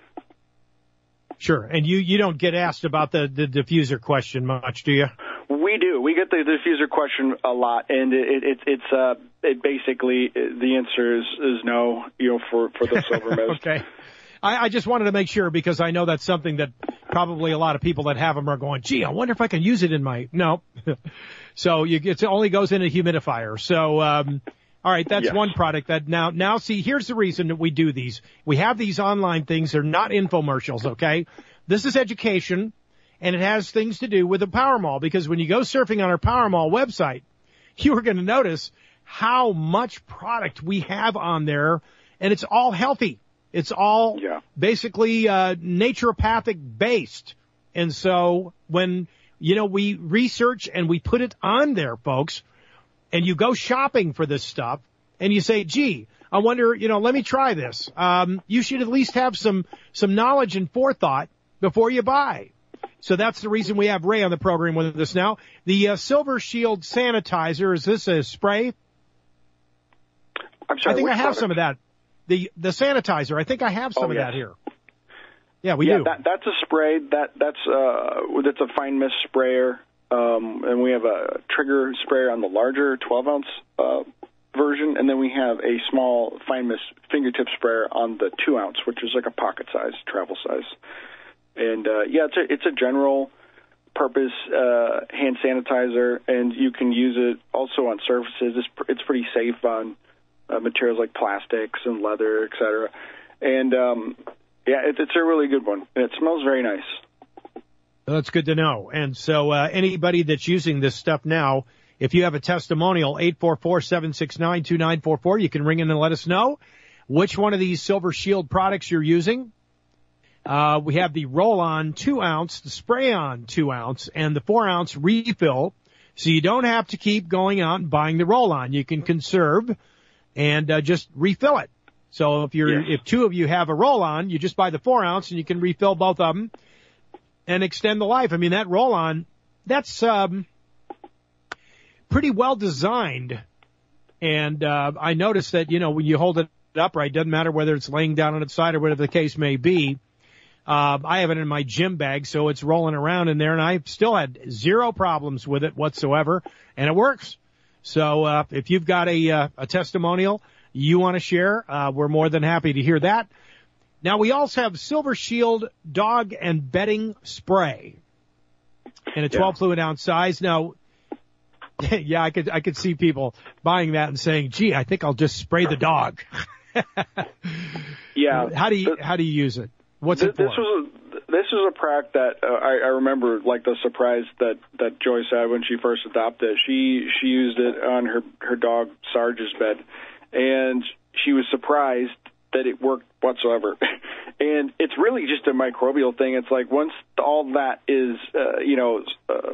Sure. And you, you don't get asked about the, the diffuser question much, do you? We do. We get the diffuser question a lot, and it, it, it's uh, it basically the answer is, is no. You know, for for the Silver Mist. Okay. I, I just wanted to make sure because I know that's something that probably a lot of people that have them are going, gee, I wonder if I can use it in my, no. So you, it only goes in a humidifier. So, um, all right, that's yes. one product that now, now see, here's the reason that we do these. We have these online things. They're not infomercials. Okay. This is education, and it has things to do with the Power Mall, because when you go surfing on our Power Mall website, you are going to notice how much product we have on there, and it's all healthy. It's all yeah. basically uh, naturopathic based. And so when, you know, we research and we put it on there, folks, and you go shopping for this stuff and you say, gee, I wonder, you know, let me try this. Um, you should at least have some, some knowledge and forethought before you buy. So that's the reason we have Ray on the program with us now. The uh, Silver Shield Sanitizer, is this a spray? I'm sorry, I think I have product? some of that. The the sanitizer, I think I have some oh, of yes. that here. Yeah, we yeah, do. That, that's a spray. That that's uh that's a fine mist sprayer, um, and we have a trigger sprayer on the larger twelve ounce uh, version, and then we have a small fine mist fingertip sprayer on the two ounce, which is like a pocket size, travel size. And uh, yeah, it's a it's a general purpose uh, hand sanitizer, and you can use it also on surfaces. It's it's pretty safe on Uh, materials like plastics and leather, et cetera. And, um, yeah, it, it's a really good one. And it smells very nice. That's good to know. And so uh, anybody that's using this stuff now, If you have a testimonial, eight four four, seven six nine, two nine four four, you can ring in and let us know which one of these Silver Shield products you're using. Uh, we have the roll-on two ounce, the spray-on two ounce, and the four ounce refill. So you don't have to keep going out and buying the roll-on. You can conserve and uh, just refill it. So if you're, yes. if two of you have a roll-on, you just buy the four ounce and you can refill both of them and extend the life. I mean, that roll-on, that's um, pretty well designed. And uh, I noticed that, you know, when you hold it upright, doesn't matter whether it's laying down on its side or whatever the case may be. Uh, I have it in my gym bag, so it's rolling around in there, and I still had zero problems with it whatsoever, and it works. So uh, if you've got a, uh, a testimonial you want to share, uh, we're more than happy to hear that. Now, we also have Silver Shield dog and bedding spray in a twelve yeah. fluid ounce size. Now, yeah, I could I could see people buying that and saying, "Gee, I think I'll just spray the dog." yeah. How do you how do you use it? What's this, it for? This was a this was a product that uh, I, I remember, like the surprise that, that Joyce had when she first adopted it. She she used it on her her dog Sarge's bed, and she was surprised that it worked whatsoever. And it's really just a microbial thing. It's like once all that is, uh, you know. Uh,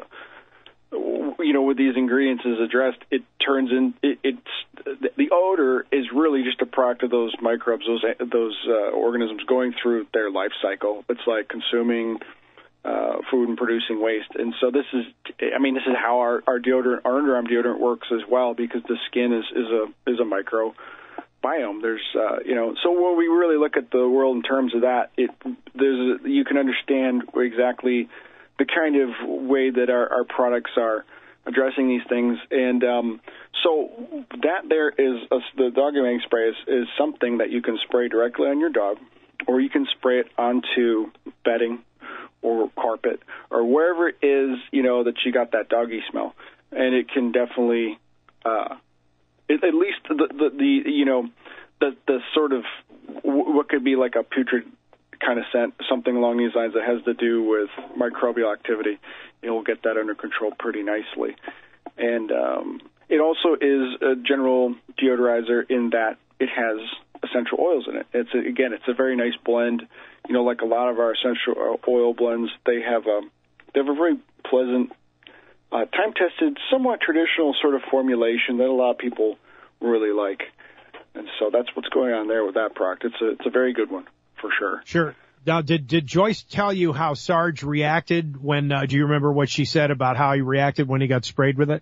you know, with these ingredients is addressed, it turns in, it, it's, the odor is really just a product of those microbes, those those uh, organisms going through their life cycle. It's like consuming uh, food and producing waste. And so this is, I mean, this is how our, our deodorant, our underarm deodorant works as well, because the skin is, is a is a microbiome. There's, uh, you know, so when we really look at the world in terms of that, it there's a, you can understand exactly the kind of way that our, our products are addressing these things. And um, so that there is, a, the dog and bedding spray is, is something that you can spray directly on your dog, or you can spray it onto bedding or carpet or wherever it is, you know, that you got that doggy smell. And it can definitely, uh, it, at least the, the, the, you know, the, the sort of what could be like a putrid kind of scent, something along these lines that has to do with microbial activity, it will get that under control pretty nicely. And um, it also is a general deodorizer in that it has essential oils in it. It's a, again, it's a very nice blend. You know, like a lot of our essential oil blends, they have a they have a very pleasant, uh, time-tested, somewhat traditional sort of formulation that a lot of people really like. And so that's what's going on there with that product. It's a it's a very good one. For sure. Sure. Now, did did Joyce tell you how Sarge reacted when? Uh, do you remember what she said about how he reacted when he got sprayed with it?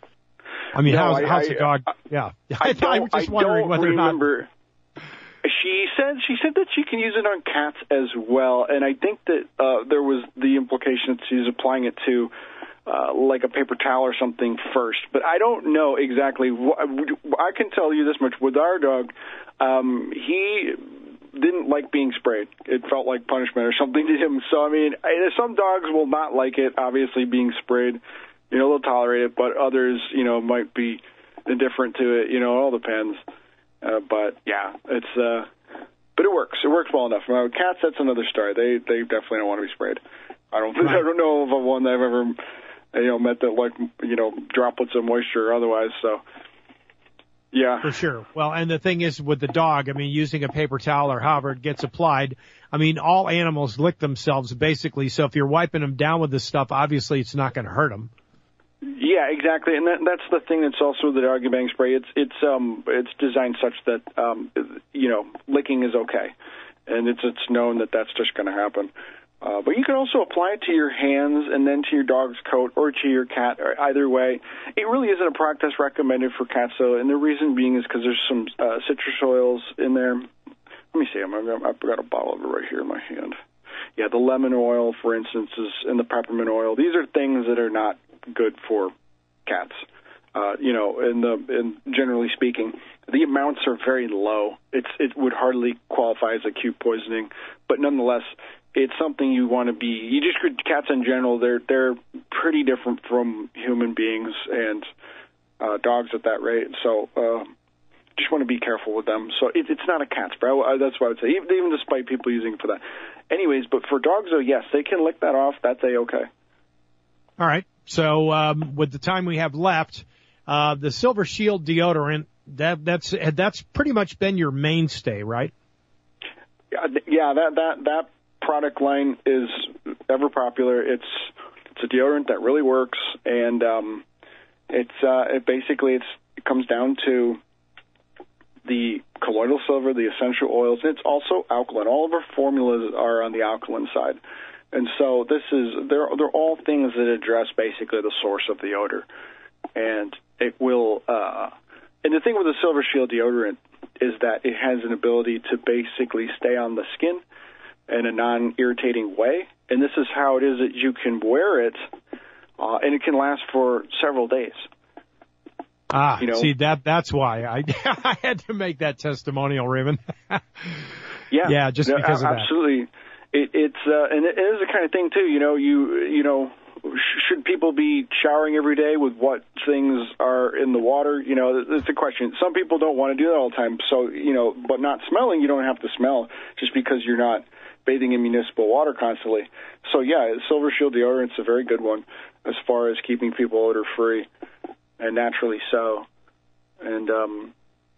I mean, no, how's, I, how's I, the dog? I, yeah, I, I was just I wondering whether remember. or not. She said she said that she can use it on cats as well, and I think that uh, there was the implication that she's applying it to uh, like a paper towel or something first. But I don't know exactly. What, I can tell you this much: with our dog, um, he didn't like being sprayed. It felt like punishment or something to him. So, I mean, some dogs will not like it, obviously, being sprayed. You know, they'll tolerate it, but others, you know, might be indifferent to it. You know, it all depends. Uh, but, yeah, it's, uh, but it works. It works well enough. Now, cats, that's another story. They they definitely don't want to be sprayed. I don't right. I don't know of a one that I've ever, you know, met that, like, you know, droplets of moisture or otherwise, so. Yeah. For sure. Well, and the thing is with the dog, I mean, using a paper towel or however it gets applied, I mean, all animals lick themselves basically. So if you're wiping them down with this stuff, obviously it's not going to hurt them. Yeah, exactly. And that, that's the thing that's also the dog and bang spray. It's, it's, um, it's designed such that, um, you know, licking is okay. And it's, it's known that that's just going to happen. Uh, but you can also apply it to your hands and then to your dog's coat or to your cat, or either way. It really isn't a product that's recommended for cats, though, and the reason being is because there's some uh, citrus oils in there. Let me see. I'm, I've got a bottle of it right here in my hand. Yeah, the lemon oil, for instance, is, and the peppermint oil. These are things that are not good for cats. Uh, you know, in the in generally speaking, the amounts are very low. It's it would hardly qualify as acute poisoning, but nonetheless, it's something you want to be. You just cats in general, they're they're pretty different from human beings and uh, dogs at that rate. So uh, just want to be careful with them. So it, it's not a cat spray. I, that's what I would say, even, even despite people using it for that. Anyways, but for dogs, though, yes, they can lick that off. That's a-okay. All right. So um, with the time we have left, Uh, the Silver Shield deodorant, that, that's, that's pretty much been your mainstay, right? Yeah, that, that, that product line is ever popular. It's, it's a deodorant that really works. And, um, it's, uh, it basically it's, it comes down to the colloidal silver, the essential oils. It's also alkaline. All of our formulas are on the alkaline side. And so this is, they're, they're all things that address basically the source of the odor. And it will, uh, and the thing with the Silver Shield deodorant is that it has an ability to basically stay on the skin in a non-irritating way. And this is how it is that you can wear it, uh, and it can last for several days. Ah, you know? see, that that's why I I had to make that testimonial, Raymond. yeah, yeah, just no, because of that. Absolutely. It, it's uh, and it is the kind of thing too. You know, you you know, sh- should people be showering every day with what things are in the water? You know, that's the question. Some people don't want to do that all the time. So you know, but not smelling, you don't have to smell just because you're not bathing in municipal water constantly. So yeah, Silver Shield deodorant's a very good one as far as keeping people odor free. And naturally so, and um,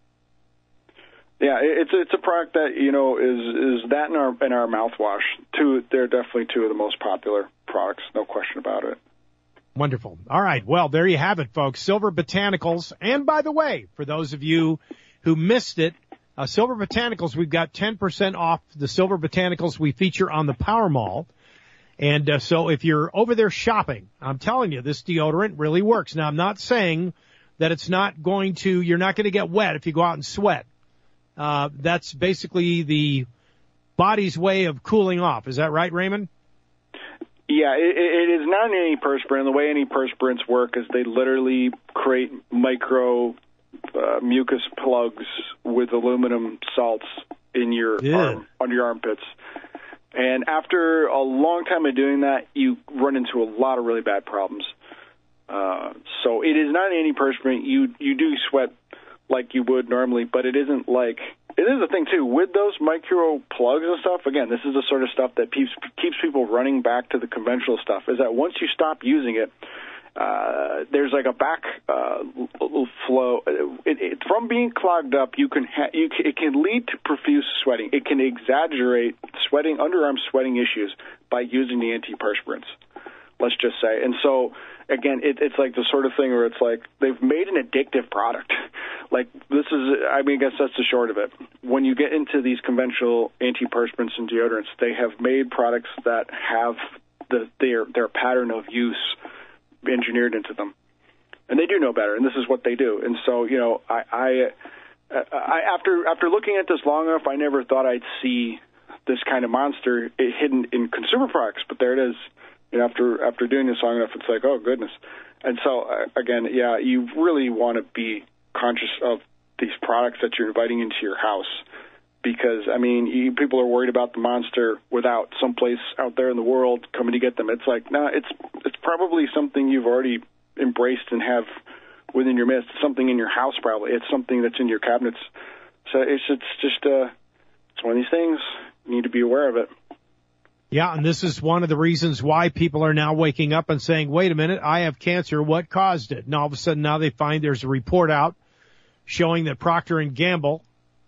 yeah, it's it's a product that you know is is that and our and our mouthwash. Two, they're definitely two of the most popular products, no question about it. Wonderful. All right, well there you have it, folks. Silver Botanicals, and by the way, for those of you who missed it, uh, Silver Botanicals, we've got ten percent off the Silver Botanicals we feature on the Power Mall. And uh, so if you're over there shopping, I'm telling you, this deodorant really works. Now, I'm not saying that it's not going to, you're not going to get wet if you go out and sweat. Uh, that's basically the body's way of cooling off. Is that right, Raymond? Yeah, it, it is not an antiperspirant. The way antiperspirants work is they literally create micro uh, mucus plugs with aluminum salts in your yeah. arm, under your armpits. And after a long time of doing that, you run into a lot of really bad problems. Uh, so it is not an antiperspirant. You you do sweat like you would normally, but it isn't like it is a thing too with those micro plugs and stuff. Again, this is the sort of stuff that keeps keeps people running back to the conventional stuff. Is that once you stop using it, uh, there's like a back uh, flow. It, it, from being clogged up, you can ha- you can, it can lead to profuse sweating. It can exaggerate sweating, underarm sweating issues by using the antiperspirants. Let's just say, and so again, it, it's like the sort of thing where it's like they've made an addictive product. Like this is, I mean, I guess that's the short of it. When you get into these conventional antiperspirants and deodorants, they have made products that have the their their pattern of use engineered into them, and they do know better, and this is what they do. And so, you know, I, I, I after after looking at this long enough, I never thought I'd see this kind of monster hidden in consumer products, but there it is. You know, after after doing this long enough, it's like, oh goodness. And so, uh, again, yeah, you really want to be conscious of these products that you're inviting into your house, because I mean, you, people are worried about the monster without someplace out there in the world coming to get them. It's like, no, nah, it's it's probably something you've already embraced and have within your midst. Something in your house, probably. It's something that's in your cabinets. So it's it's just uh, it's one of these things. You need to be aware of it. Yeah, and this is one of the reasons why people are now waking up and saying, wait a minute, I have cancer. What caused it? And all of a sudden now they find there's a report out showing that Procter and Gamble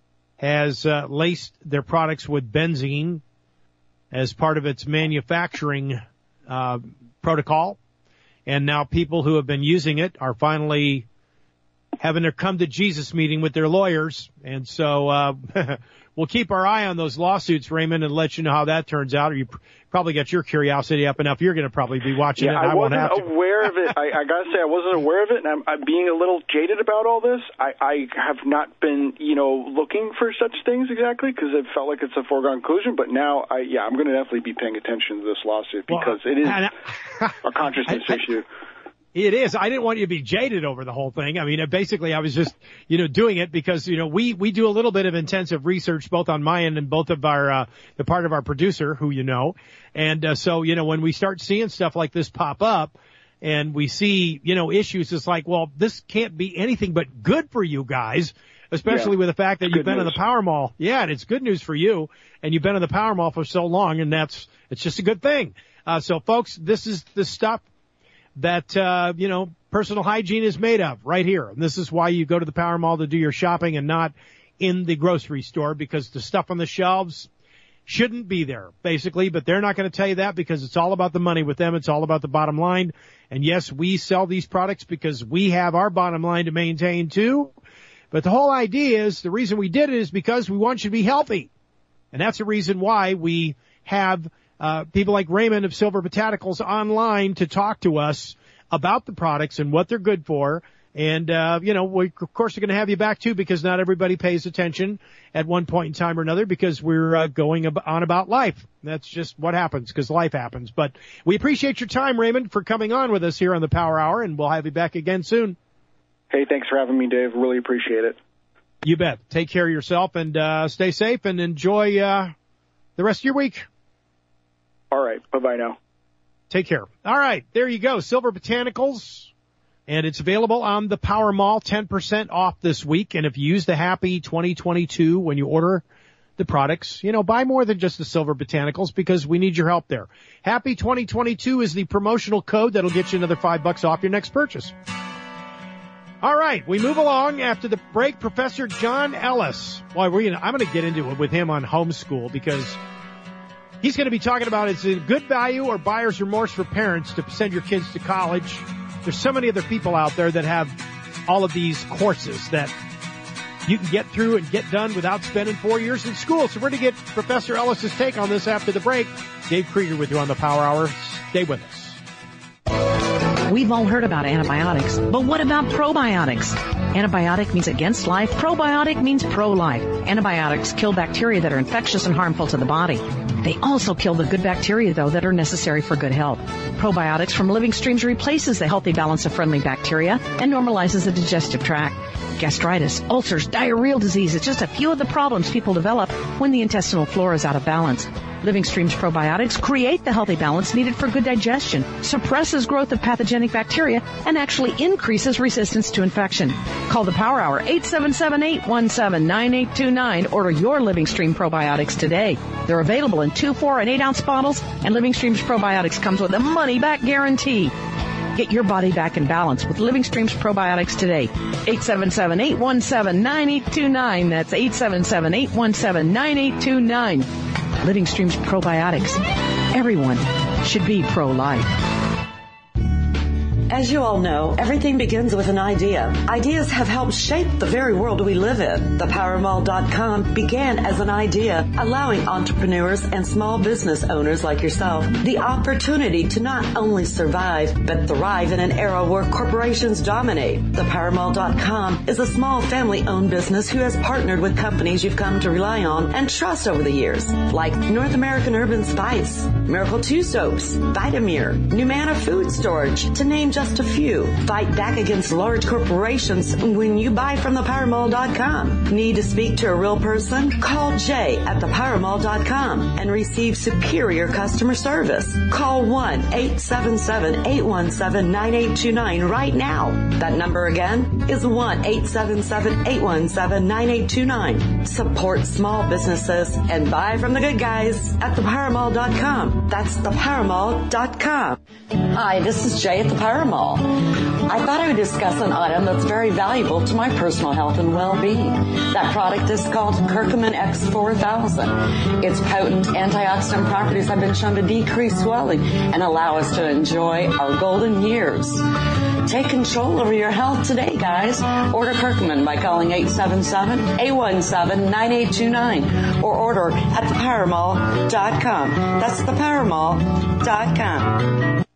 has uh, laced their products with benzene as part of its manufacturing uh, protocol. And now people who have been using it are finally having their come to Jesus meeting with their lawyers. And so uh, we'll keep our eye on those lawsuits, Raymond, and let you know how that turns out. Or you pr- probably got your curiosity up enough. You're going to probably be watching yeah, it. And I, I won't wasn't have to. aware of it. I, I got to say, I wasn't aware of it, and I'm, I'm being a little jaded about all this. I, I have not been, you know, looking for such things exactly because it felt like it's a foregone conclusion. But now, I, yeah, I'm going to definitely be paying attention to this lawsuit because well, it is I, a consciousness I, I, issue. It is. I didn't want you to be jaded over the whole thing. I mean, basically, I was just, you know, doing it because, you know, we, we do a little bit of intensive research both on my end and both of our, uh, the part of our producer who you know. And, uh, so, you know, when we start seeing stuff like this pop up and we see, you know, issues, it's like, well, this can't be anything but good for you guys, especially yeah. with the fact that it's you've been news. in the Power Mall. Yeah, and it's good news for you. And you've been in the Power Mall for so long, and that's, it's just a good thing. Uh, so folks, this is the stuff. that, uh, you know, personal hygiene is made of right here. And this is why you go to the Power Mall to do your shopping and not in the grocery store, because the stuff on the shelves shouldn't be there, basically. But they're not going to tell you that, because it's all about the money with them. It's all about the bottom line. And yes, we sell these products because we have our bottom line to maintain too. But the whole idea is, the reason we did it is because we want you to be healthy. And that's the reason why we have uh people like Raymond of Silver Botanicals online to talk to us about the products and what they're good for. And, uh, you know, we, of course, are going to have you back, too, because not everybody pays attention at one point in time or another, because we're uh, going ab- on about life. That's just what happens, because life happens. But we appreciate your time, Raymond, for coming on with us here on the Power Hour, and we'll have you back again soon. Hey, thanks for having me, Dave. Really appreciate it. You bet. Take care of yourself and uh stay safe and enjoy uh the rest of your week. All right. Bye-bye now. Take care. All right. There you go. Silver Botanicals. And it's available on the Power Mall, ten percent off this week. And if you use the Happy twenty twenty-two when you order the products, you know, buy more than just the Silver Botanicals, because we need your help there. Happy twenty twenty-two is the promotional code that'll get you another five bucks off your next purchase. All right, we move along. After the break, Professor John Ellis. Well, we're gonna, I'm going to get into it with him on homeschool, because he's going to be talking about, is it good value or buyer's remorse for parents to send your kids to college? There's so many other people out there that have all of these courses that you can get through and get done without spending four years in school. So we're going to get Professor Ellis's take on this after the break. Dave Krieger with you on the Power Hour. Stay with us. We've all heard about antibiotics, but what about probiotics? Antibiotic means against life. Probiotic means pro-life. Antibiotics kill bacteria that are infectious and harmful to the body. They also kill the good bacteria, though, that are necessary for good health. Probiotics from Living Streams replaces the healthy balance of friendly bacteria and normalizes the digestive tract. Gastritis, ulcers, diarrheal disease is just a few of the problems people develop when the intestinal flora is out of balance. Living Streams probiotics create the healthy balance needed for good digestion, suppresses growth of pathogenic bacteria, and actually increases resistance to infection. Call the Power Hour, eight seven seven, eight one seven, nine eight two nine. Order your Living Stream probiotics today. They're available in two, four, and eight ounce bottles, and Living Streams probiotics comes with a money-back guarantee. Get your body back in balance with Living Streams probiotics today. eight seven seven, eight one seven, nine eight two nine. That's eight seven seven, eight one seven, nine eight two nine. Living Streams probiotics. Everyone should be pro-life. As you all know, everything begins with an idea. Ideas have helped shape the very world we live in. The Power Mall dot com began as an idea, allowing entrepreneurs and small business owners like yourself the opportunity to not only survive, but thrive in an era where corporations dominate. The Power Mall dot com is a small family-owned business who has partnered with companies you've come to rely on and trust over the years, like North American Urban Spice, Miracle two Soaps, Vitamir, Numana Food Storage, to name just Just a few. Fight back against large corporations when you buy from the Power Mall dot com. Need to speak to a real person? Call Jay at the Power Mall dot com and receive superior customer service. Call one, eight seven seven, eight one seven, nine eight two nine right now. That number again is one, eight seven seven, eight one seven, nine eight two nine. Support small businesses and buy from the good guys at the Power Mall dot com. That's the Power Mall dot com. Hi, this is Jay at the Power Mall. I thought I would discuss an item that's very valuable to my personal health and well-being. That product is called Curcumin X four thousand. Its potent antioxidant properties have been shown to decrease swelling and allow us to enjoy our golden years. Take control over your health today, guys. Order Curcumin by calling eight seven seven, eight one seven, nine eight two nine or order at the Power Mall dot com. That's the Power Mall dot com.